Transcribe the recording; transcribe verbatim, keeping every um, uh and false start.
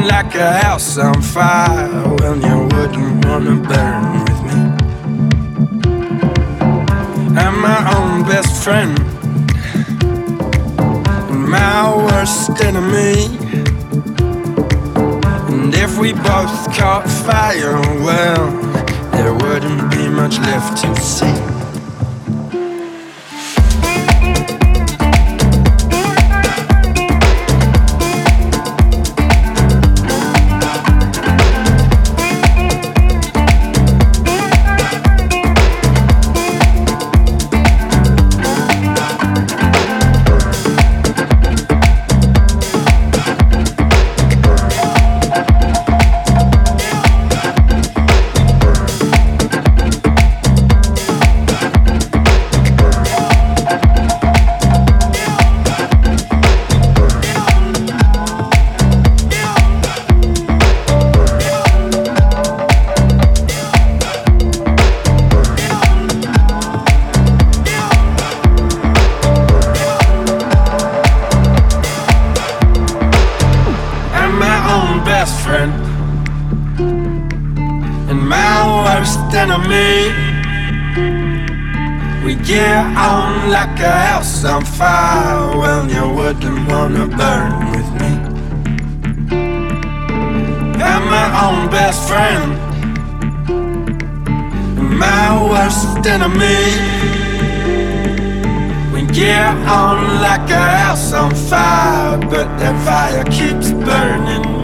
like a house on fire. Well, you wouldn't wanna burn with me. I'm my own best friend and my worst enemy. And if we both caught fire, well, there wouldn't be much left to see. And my worst enemy. We get on like a house on fire. Well, you wouldn't wanna burn with me. I'm my own best friend and my worst enemy. We get on like a house on fire, but that fire keeps burning.